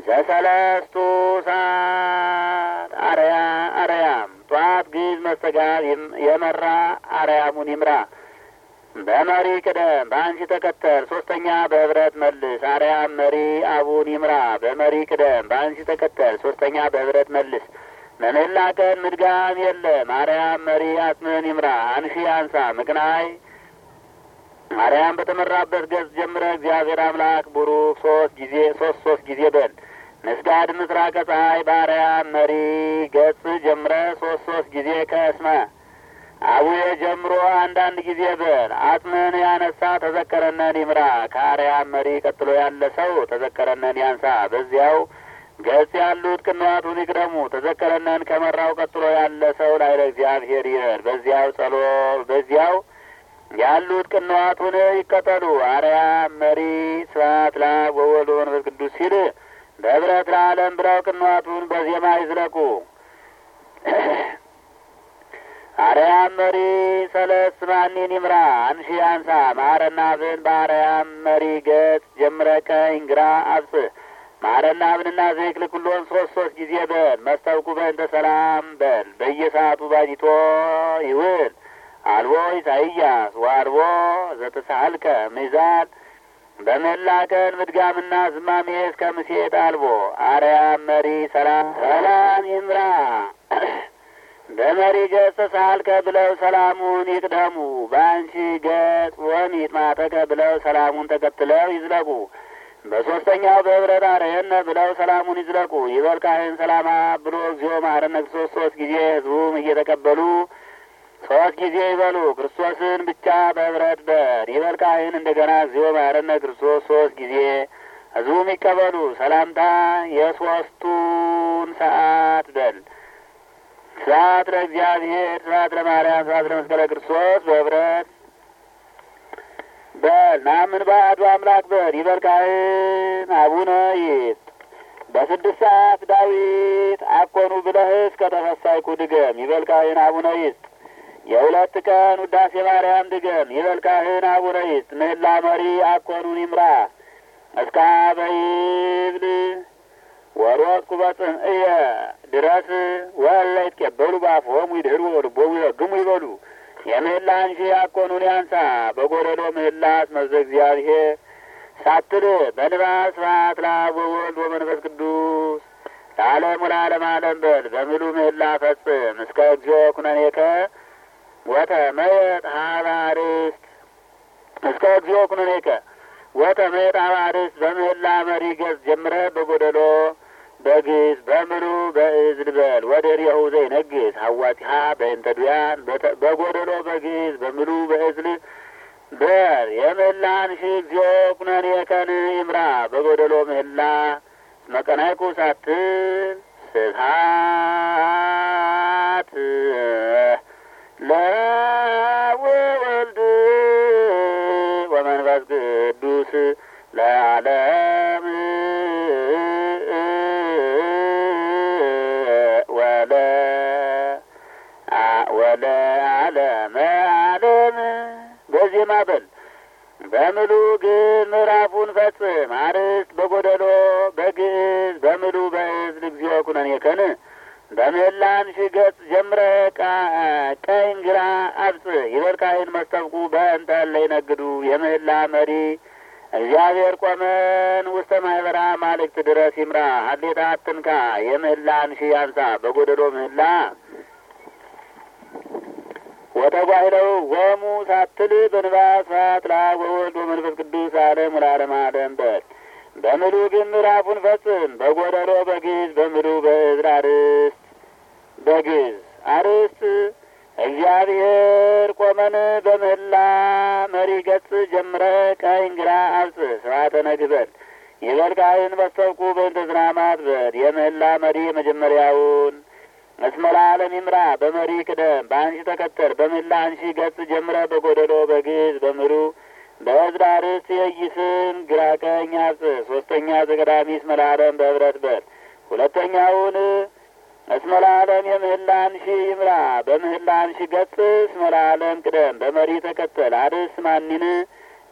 ዘሰለስቱ ሰዓት አርያም ጧት ግዕዝ መስተጋብ የመራ አርያሙን ይምራ። በመሪ ቅደም በአንቺ ተከተል ሶስተኛ በህብረት መልስ። አርያም መሪ አቡን ይምራ። በመሪ ቅደም በአንቺ ተከተል ሶስተኛ በህብረት መልስ። በመላ ቀን ምድጋም የለም። አርያም መሪ አጽምን ይምራ። አንሺ አንሳ ምቅናይ አርያም በተመራበት ገጽ ጀምረ እግዚአብሔር አምላክ ቡሩክ ሶስት ጊዜ በል። ምስጋድ ምስራቀ ፀሐይ በአርያም መሪ ገጽ ጀምረ ሶስት ጊዜ ከእስመ አቡየ ጀምሮ አንዳንድ ጊዜ በል። አጽምን ያነሳ ተዘከረነን ይምራ። ከአርያም መሪ ቀጥሎ ያለ ሰው ተዘከረነን ያንሳ። በዚያው ገጽ ያሉት ቅንዋቱን ይቅደሙ። ተዘከረነን ከመራው ቀጥሎ ያለ ሰው ላይ ለእግዚአብሔር ይበል። በዚያው ያሉት ቅንዋቱን ይከተሉ። አርያም መሪ ስብሐት ለአብ ወወልድ ወመንፈስ ቅዱስ ሲል በህብረት ለዓለም ብለው ቅንዋቱን በዜማ ይዝለቁ። አርያም መሪ ሰለስት ማኒን ይምራ። አንሺ አንሳ ማረና ብን በአርያም መሪ ገጽ ጀምረ ቀኝ ግራ አብጽሕ። ማረና ብንና ዘይክል ኩሎን ሶስት ጊዜ በል። መስተውቁ በእንተ ሰላም በል። በየሰዓቱ ባጅቶ ይውል። አልቦ ኢሳይያስ ወአልቦ ዘተሳልከ ሚዛን በመላ ቀን ምድጋምና ዝማሜ እስከ ምሴት አልቦ። አርያም መሪ ሰላም ይምራ። በመሪ ገጽ ተሳልከ ብለው ሰላሙን ይቅደሙ። በአንቺ ገጽ ወሚት ማተከ ብለው ሰላሙን ተከትለው ይዝለቁ። በሶስተኛው በህብረት አርየነ ብለው ሰላሙን ይዝለቁ። ይበል ካህን ሰላማ ብሎ እግዚኦ መሐረነ ክርስቶስ ሶስት ጊዜ ህዝቡም እየተቀበሉ ሶስት ጊዜ ይበሉ። ክርስቶስን ብቻ በህብረት በል። ይበል ካህን እንደገና እግዚኦ መሐረነ ክርስቶስ ሶስት ጊዜ ህዝቡም ይቀበሉ። ሰላምታ የሶስቱን ሰዓት በል። ስብሐት ለእግዚአብሔር ስብሐት ለማርያም ስብሐት ለመስቀለ ክርስቶስ በህብረት በል። ናምን በአሐዱ አምላክ በል። ይበል ካህን አቡነ ይት በስድስት ሰዓት ዳዊት አኮኑ ብለህ እስከ ተፈሳይኩ ድገም። ይበል ካህን አቡነ ይት የሁለት ቀን ውዳሴ ማርያም ድገም። ይበል ካህን አቡነ ይት ምህላ መሪ አኮኑን ይምራ። እስከ በይብል ወሮጥኩ በጽምእየ ድረስ ወለ ይትቀበሉ በአፍሆሙ ይድህሩ ወልቦሙ ይረግሙ ይበሉ። የምህላ አንሺ አኮኑን ያንሳ። በጎደሎ ምህላ አስመዘ እግዚአብሔር ሳትል በንባብ ስብሐት ለአብ ወወልድ ወመንፈስ ቅዱስ ለዓለሙ ለዓለም ዓለም በል። በምሉ ምህላ ፈጽም። እስከ እግዚኦ ኩነኔከ ወተመየጥ ኀበ አርእስት እስከ እግዚኦ ኩነኔከ ወተመየጥ ኀበ አርእስት በምህላ መሪ ገጽ ጀምረህ በጎደሎ በግዕዝ በምሉ በእዝል በል። ወደሪሁ ዘይነግስ ሐዋቲሃ በእንተ ዱያን በጎደሎ በግዕዝ በምሉ በእዝል በል። የምህላ አንሺ እግዚኦ ኩነኔከን ይምራ። በጎደሎ ምህላ መቀናይኩ ሳትል ስብሐት ለአብ ወወልድ ወመንፈስ ቅዱስ ለዓለም ወለዓለመ ዓለም በዜማ በል። በምሉ ግን ምዕራፉን ፈጽም። አርእስት በጎደሎ በግዕዝ በምሉ በእዝል እግዚኦ ኩነኔከን በምህላ አንሺ ገጽ ጀምረ ቀኝ ግራ አብጽሕ። ይበል ካህን መስተብቁ በእንተ እለ ይነግዱ። የምህላ መሪ እግዚአብሔር ቆመን ውስተ ማኅበራ ማልክት ድረስ ይምራ። ሀሌታ አትንካ። የምህላ አንሺ ያንሳ። በጎደሎ ምህላ ወተጓሂለው ወሙ ሳትል በንባብ ስብሐት ለአብ ወወልድ ወመንፈስ ቅዱስ ዓለም ወለዓለመ ዓለም በል። በምሉ ግን ምዕራፉን ፈጽም። በጎደሎ በግዕዝ በምሉ በእዝል አርእስት በግዕዝ አርእስት እግዚአብሔር ቆመን በምህላ መሪ ገጽ ጀምረ ቀኝ ግራ አብጽሕ። ስብሐተ ነግህ በል። ይበል ካህን በስተብቁ በእንተ ዝናማት በል። የምህላ መሪ መጀመሪያውን እስመ ለዓለም ይምራ። በመሪ ቅደም በአንሺ ተከተል። በምህላ አንሺ ገጽ ጀምረ በጎደሎ በግዕዝ በምሉ በእዝል አርእስት የይስም ግራ ቀኝ አብጽሕ። ሶስተኛ ዘቀዳሚ እስመ ለዓለም በህብረት በል። ሁለተኛውን እስመ ለዓለም የምህላ አንሺ ይምራ። በምህላ አንሺ ገጽ እስመ ለዓለም ቅደም። በመሪ ተከተል። አርእስት ማኒን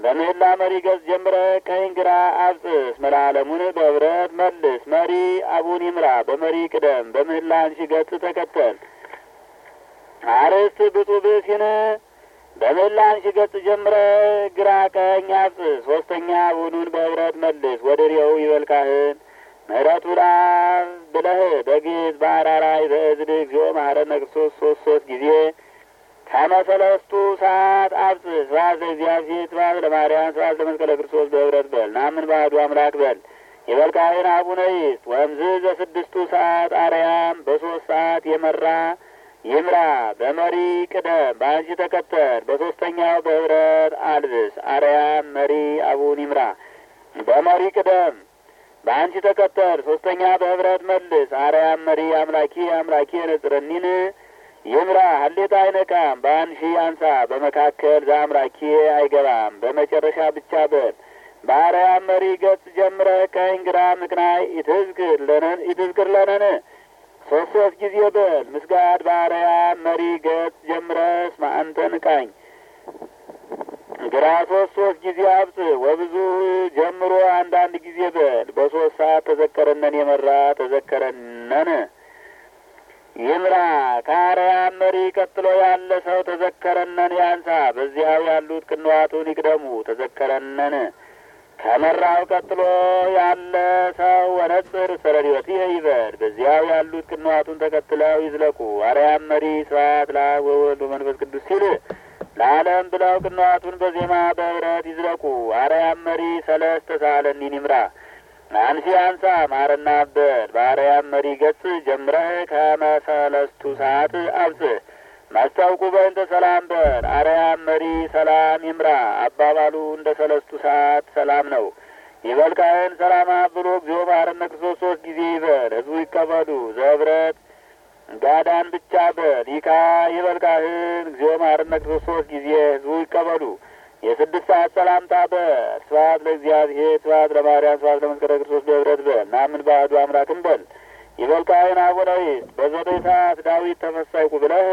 በምህላ መሪ ገጽ ጀምረ ቀኝ ግራ አብጽስ መላለሙን በህብረት መልስ። መሪ አቡን ይምራ በመሪ ቅደም በምህላ አንሺ ገጽ ተከተል። አርዕስት ብፁዕ ብእሲን በምህላ አንሺ ገጽ ጀምረ ግራ ቀኝ አብጽስ። ሶስተኛ አቡኑን በህብረት መልስ። ወድሬው ይበል ካህን ምህረቱ ላብ ብለህ በግዕዝ በአራራይ በእዝል እግዚኦ መሐረነ ክርስቶስ ሶስት ጊዜ ከመሰለስቱ ሰዓት አብጽሕ። ስብሐት ለእግዚአብሔር ስብሐት ለማርያም ስብሐት ለመስቀለ ክርስቶስ በህብረት በል። ናምን ባህዱ አምላክ በል። ይበል ካህን አቡነ ይስጥ ወምዝ ዘስድስቱ ሰዓት አርያም በሶስት ሰዓት የመራ ይምራ በመሪ ቅደም በአንሺ ተከተል። በሶስተኛው በህብረት አልብስ። አርያም መሪ አቡን ይምራ በመሪ ቅደም በአንቺ ተከተል። ሶስተኛ በህብረት መልስ። አርያም መሪ አምላኪ አምላኪ ነጽረኒን ይምራ ሀሌታ አይነካም በአንሺ አንሳ በመካከል ዘአምላኪ አይገባም በመጨረሻ ብቻ በል። በአርያም መሪ ገጽ ጀምረ ቀኝ ግራ ምቅናይ ኢትዝክር ለነን ሶስት ጊዜ በል። ምስጋድ በአርያም መሪ ገጽ ጀምረ እስመ አንተን ቃኝ ግራ ሶስት ጊዜ አብጽሕ። ወብዙ ጀምሮ አንዳንድ ጊዜ በል። በሶስት ሰዓት ተዘከረነን የመራ ተዘከረነን ይምራ። ከአርያም መሪ ቀጥሎ ያለ ሰው ተዘከረነን ያንሳ በዚያው ያሉት ቅንዋቱን ይቅደሙ። ተዘከረነን ከመራው ቀጥሎ ያለ ሰው ወነጽር ሰረሪወት ይበል። በዚያው ያሉት ቅንዋቱን ተከትለው ይዝለቁ። አርያም መሪ ስብሐት ለአብ ወወልድ ወመንፈስ ቅዱስ ሲል ለዓለም ብለው ቅንዋቱን በዜማ በህብረት ይዝለቁ። አርያም መሪ ሰለስተ ሳለኒን ይምራ አንሺ አንሳ ማረና በል። በአርያም መሪ ገጽ ጀምረህ ከመሰለስቱ ሰዓት አብጽሕ። ማስታውቁ በእንተ ሰላም በል። አርያም መሪ ሰላም ይምራ አባባሉ እንደ ሰለስቱ ሰዓት ሰላም ነው። ይበል ካህን ሰላም ብሎ እግዚኦ መሐረነ ክርስቶስ ሶስት ጊዜ ይበል። ህዝቡ ይቀበሉ ዘህብረት ጋዳን ብቻ በል። ይካ ይበል ካህን እግዚኦ መሐረነ ክርስቶስ ሶስት ጊዜ ህዝቡ ይቀበሉ። የስድስት ሰዓት ሰላምታ በል። ስብሐት ለእግዚአብሔር ስብሐት ለማርያም ስብሐት ለመስቀለ ክርስቶስ በህብረት በል። ናምን ባህዱ አምላክም በል። ይበል ካህን አቡነ ይስጥ በዘጠኝ ሰዓት ዳዊት ተፈሳይኩ ብለህ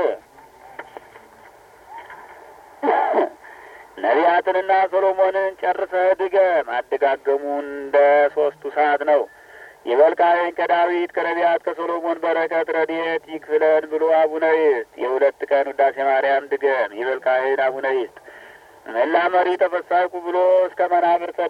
ነቢያትንና ሰሎሞንን ጨርሰህ ድገም። አደጋገሙ እንደ ሶስቱ ሰዓት ነው። ይበል ካህን ከዳዊት ከነቢያት ከሶሎሞን በረከት ረድኤት ይክፍለን ብሎ አቡነ ይስጥ የሁለት ቀን ውዳሴ ማርያም ድገም። ይበል ካህን አቡነ ይስጥ መላ መሪ ተፈሳይኩ ብሎ እስከ መናብርተ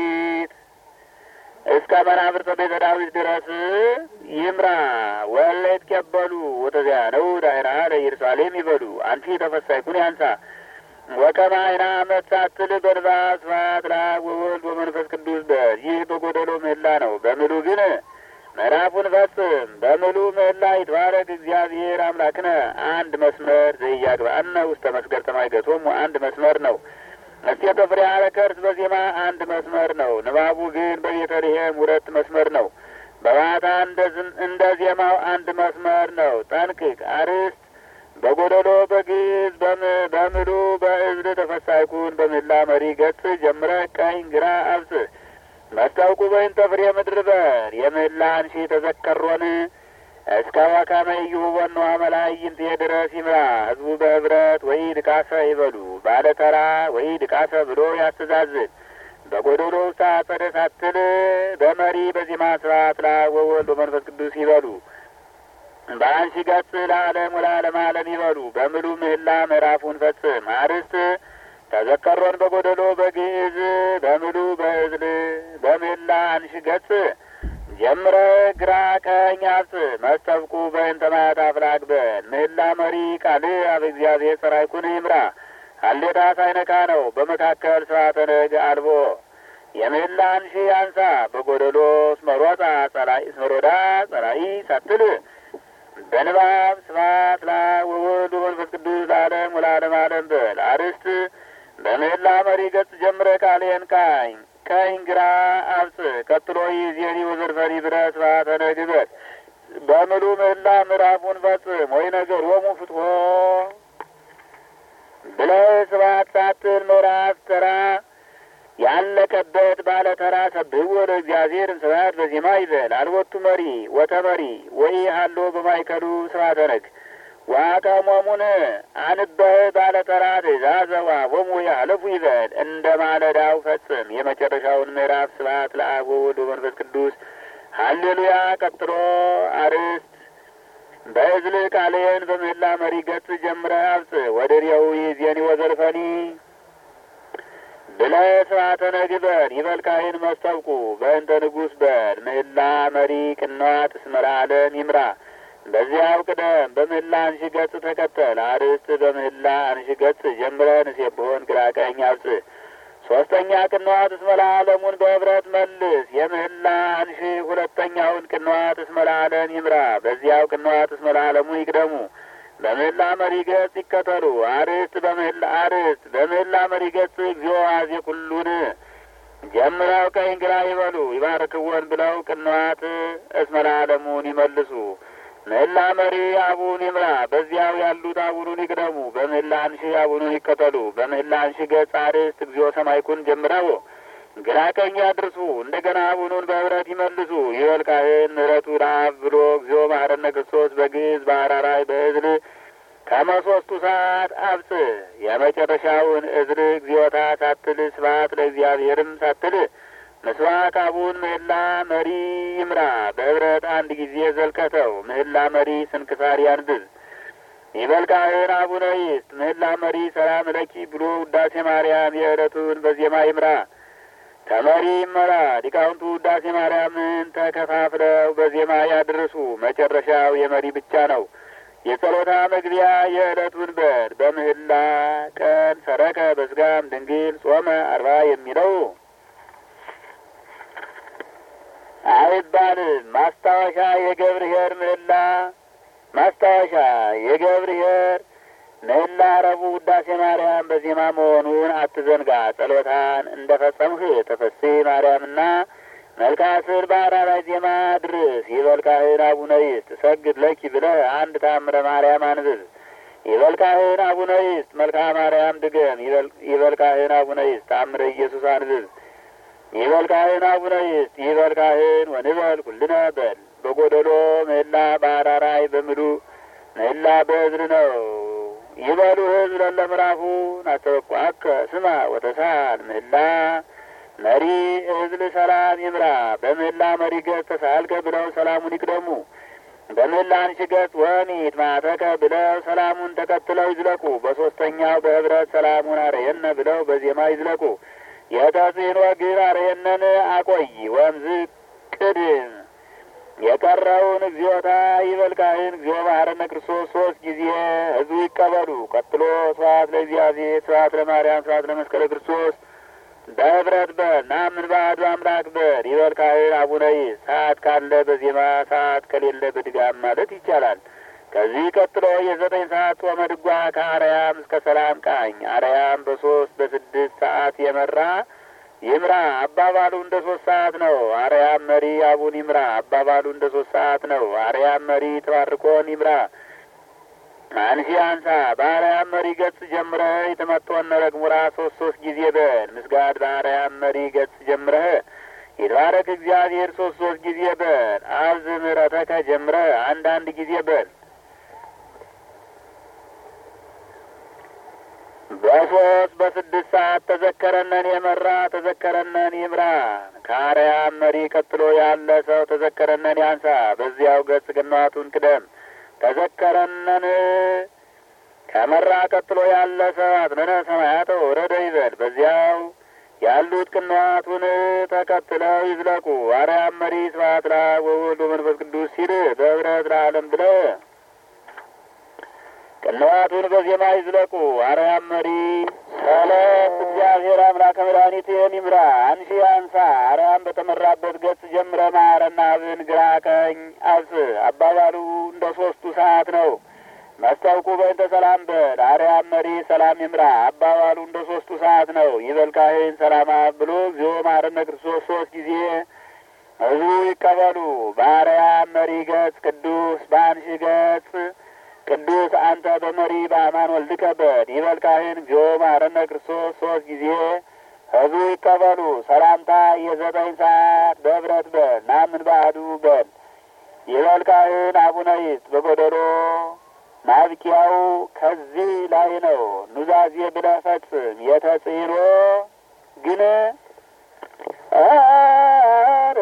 ቤተ ዳዊት ድረስ ይምራ። ወለ ይትቀበሉ ወተዚያ ነው ዳይራ ለኢየሩሳሌም ይበሉ። አንቺ ተፈሳይኩን ያንሳ ወከማ አይና አመት ሳትል በልባ ስብሐት ለአብ ወወልድ ወመንፈስ ቅዱስ በል። ይህ በጎደሎ ምህላ ነው። በምሉ ግን ምዕራፉን ፈጽም። በምሉ ምህላ ይትባረክ እግዚአብሔር አምላክነ አንድ መስመር ዘኢያግባእነ ውስተ መስገድ ተማይገቶሙ አንድ መስመር ነው። እስቴተ ፍሬ አረከርስ በዜማ አንድ መስመር ነው። ንባቡ ግን በቤተልሔም ሁለት መስመር ነው። በባታ እንደ ዜማው አንድ መስመር ነው። ጠንቅቅ አርዕስት በጎደሎ በግዕዝ በምሉ በእዝል ተፈሳይኩን በምህላ መሪ ገጽ ጀምረ ቀኝ ግራ አብጽሕ። መስታውቁ በእንተ ፍሬ ምድር በል። የምህላ አንሺ ተዘከሮን እስከ ወከመ ይሁቦን አመላይንት ድረስ ይምራ። ህዝቡ በህብረት ወይ ድቃሰ ይበሉ። ባለተራ ወይ ድቃሰ ብሎ ያስተዛዝን። በጎደሎ ውስጥ አጸደ ሳትል በመሪ በዜማ ስብሐት ለአብ ወወልድ ወመንፈስ ቅዱስ ይበሉ። በአንሺ ገጽ ለዓለም ወለዓለመ ዓለም ይበሉ። በምሉ ምህላ ምዕራፉን ፈጽም። አርዕስት ተዘከሮን በጎደሎ በግዕዝ በምሉ በእዝል በምህላ አንሺ ገጽ ጀምረ ግራ ቀኝ አብጽሕ። መስተብቁ በእንተ ማያት አፍላግ በል። ምህላ መሪ ቃል አብ እግዚአብሔር ሠራይኩን ይምራ ሀሌታ ሳይነካ ነው። በመካከል ስርዓተ ነግ አልቦ የምህላ አንሺ አንሳ በጎደሎ ስመሮዳ ጸራኢ ሳትል በንባብ ስብሐት ለአብ ወወልድ ወመንፈስ ቅዱስ ለዓለም ወለዓለመ ዓለም በል። አርዕስት በምህላ መሪ ገጽ ጀምረ ቃልየን ቃኝ ቀኝ ግራ አብጽሕ። ቀጥሎ ይእዜኒ ወዘርፈኒ ብለህ ስብሐተ ነግ በል። በምሉ ምህላ ምዕራፉን ፈጽም። ወይ ነገር ወሙ ፍትሖ ብለህ ስብሐት ሳትል ምዕራፍ ተራ ያለቀበት ባለ ተራ ሰብሕዎ ለእግዚአብሔር ስብሐት በዜማ ይበል። አልቦቱ መሪ ወተመሪ ወይ ሀሎ በማይከሉ ስብሐተ ነግ ዋቀሞሙን አንበህ ባለተራ ትእዛዘ ወሀቦሙ ያህልፉ ይበል እንደ ማለዳው ፈጽም። የመጨረሻውን ምዕራፍ ስብሐት ለአብ ወወልድ ወመንፈስ ቅዱስ ሀሌሉያ። ቀጥሎ አርዕስት በእዝል ቃልየን በምህላ መሪ ገጽ ጀምረህ አብጽሕ ወድሬው ይእዜኒ ወዘልፈኒ ብለህ ስብሐተ ነግበር ይበል ካህን መስተብቁ በእንተ ንጉሥ በል ምህላ መሪ ቅንዋት እስመ ለዓለም ይምራ። በዚያው ቅደም በምህላ አንሺ ገጽ ተከተል። አርዕስት በምህላ አንሺ ገጽ ጀምረህ ንሴብሖን ግራ ቀኝ አብጽሕ። ሶስተኛ ቅንዋት እስመ ለዓለሙን በህብረት መልስ። የምህላ አንሺ ሁለተኛውን ቅንዋት እስመ ለዓለም ይምራ። በዚያው ቅንዋት እስመ ለዓለሙ ይቅደሙ። በምህላ መሪ ገጽ ይከተሉ። አርዕስት በምህላ መሪ ገጽ እግዚኦ አዜ ኩሉን ጀምረው ቀኝ ግራ ይበሉ ይባርክወን ብለው ቅንዋት እስመ ለዓለሙን ይመልሱ። ምህላ መሪ አቡን ይምራ። በዚያው ያሉት አቡኑን ይቅደሙ። በምህላ አንሺ አቡኑን ይከተሉ። በምህላ አንሺ ገጽ አርዕስት እግዚኦ ሰማይኩን ጀምረው ግራ ቀኝ ያድርሱ። እንደገና አቡኑን በህብረት ይመልሱ። ይበል ካህን ምሕረቱ ለአብ ብሎ እግዚኦ መሐረነ ክርስቶስ በግዕዝ በአራራይ በእዝል ከመሶስቱ ሰዓት አብጽሕ። የመጨረሻውን እዝል እግዚኦታ ሳትል ስብሐት ለእግዚአብሔርም ሳትል ምስባክ አቡን ምህላ መሪ ይምራ። በህብረት አንድ ጊዜ ዘልቀተው ምህላ መሪ ስንክሳር ያንብብ። ይበል ካህን አቡነ ይስጥ ምህላ መሪ ሰላም ለኪ ብሎ ውዳሴ ማርያም የዕለቱን በዜማ ይምራ። ተመሪ ይመራ። ሊቃውንቱ ውዳሴ ማርያምን ተከፋፍለው በዜማ ያድርሱ። መጨረሻው የመሪ ብቻ ነው። የጸሎታ መግቢያ የዕለቱን በል በምህላ ቀን ሰረቀ በስጋም ድንግል ጾመ 40 የሚለው አይባልም። ማስታወሻ የገብርኄር ምህላ ምህላ ረቡዕ ውዳሴ ማርያም በዜማ መሆኑን አትዘንጋ። ጸሎታን እንደ ፈጸምህ ተፈሥሒ ማርያምና መልክዓ ስዕል በአራራይ ዜማ ድርስ። ይበል ካህን አቡነ ይስጥ ሰግድ ለኪ ብለህ አንድ ተአምረ ማርያም አንብብ። ይበል ካህን አቡነ ይስጥ መልክዓ ማርያም ድገም። ይበል ካህን አቡነ ይስጥ ተአምረ ኢየሱስ አንብብ። ይበል ካህን አቡነ ይስጥ ይበል ካህን ወንበል ኩልነ በል። በጎደሎ ምህላ በአራራይ በምሉ ምህላ በእዝል ነው። ይበሉ ህዝብ ለለምዕራፉ ናስተበቋከ ስማ ወተሳል ምህላ መሪ እዝል ሰላም ይምራ። በምህላ መሪ ገጽ ተሳልከ ብለው ሰላሙን ይቅደሙ። በምህላ አንሺ ገጽ ወሚት ማተከ ብለው ሰላሙን ተከትለው ይዝለቁ። በሶስተኛው በህብረት ሰላሙን አረየነ ብለው በዜማ ይዝለቁ። የተጽዕኖ ግር አረየነን አቆይ ወምዝ ቅድም። የቀረውን እግዚኦታ ይበል ካህን እግዚኦ መሐረነ ክርስቶስ 3 ጊዜ ህዝቡ ይቀበሉ። ቀጥሎ ስብሐት ለእግዚአብሔር ስብሐት ለማርያም ስብሐት ለመስቀለ ክርስቶስ በህብረት በል ናምን ባዕዱ አምላክ በል። ይበል ካህን አቡነ ይስጥ ሰዓት ካለ በዜማ ሰዓት ከሌለ በድጋም ማለት ይቻላል። ከዚህ ቀጥሎ የ9 ሰዓት ጾመ ድጓ ከአርያም እስከ ሰላም ቃኝ። አርያም በ3 በ6 ሰዓት የመራ ይምራ። አባባሉ እንደ 3 ሰዓት ነው። አርያም መሪ አቡን ይምራ። አባባሉ እንደ 3 ሰዓት ነው። አርያም መሪ ተባርኮን ይምራ። አንሺ አንሳ በአርያም መሪ ገጽ ጀምረህ የተመጥወነ ረግሙራ 3 ጊዜ በል። ምስጋድ በአርያም መሪ ገጽ ጀምረህ ይትባረክ እግዚአብሔር 3 ጊዜ በል። አብዝ ምሕረተከ ጀምረህ አንድ ጊዜ በል። በ3 በ6 ሰዓት ተዘከረነን የመራ ተዘከረነን ይምራ። ከአርያም መሪ ቀጥሎ ያለ ሰው ተዘከረነን ያንሳ። በዚያው ገጽ ቅንዋቱን ቅደም። ተዘከረነን ከመራ ቀጥሎ ያለ ሰው አጥነነ ሰማያተ ወረደ ይበል። በዚያው ያሉት ቅንዋቱን ተከትለው ይዝለቁ። አርያም መሪ ስብሐት ለአብ ወወልድ ወመንፈስ ቅዱስ ሲል በህብረት ለዓለም ብለህ ቅንዋቱን በዜማ ይዝለቁ። አርያም መሪ ሰለት እግዚአብሔር አምላከ መድኃኒትህን ይምራ። አንሺ አንሳ አርያም በተመራበት ገጽ ጀምረ መሐረና አብን ግራ ቀኝ አብጽሕ። አባባሉ እንደ 3ቱ ሰዓት ነው። መስታውቁ በእንተ ሰላም በል። አርያም መሪ ሰላም ይምራ። አባባሉ እንደ 3ቱ ሰዓት ነው። ይበል ካህን ሰላም አብ ብሎ እግዚኦ መሐረነ ክርስቶስ 3 ጊዜ ህዝቡ ይቀበሉ። በአርያም መሪ ገጽ ቅዱስ በአንሺ ገጽ ቅዱስ አንተ በመሪ በአማን ወልድከ በል። ይበል ካህን እግዚኦ መሐረነ ክርስቶስ 3 ጊዜ ህዝቡ ይቀበሉ። ሰላምታ የ9 ሰዓት በህብረት በል። ናምን ባዕዱ በል። ይበል ካህን አቡነ ይስጥ በጎደሎ ማብቂያው ከዚህ ላይ ነው። ኑዛዜ ብለህ ፈጽም። የተጽዕኖ ግን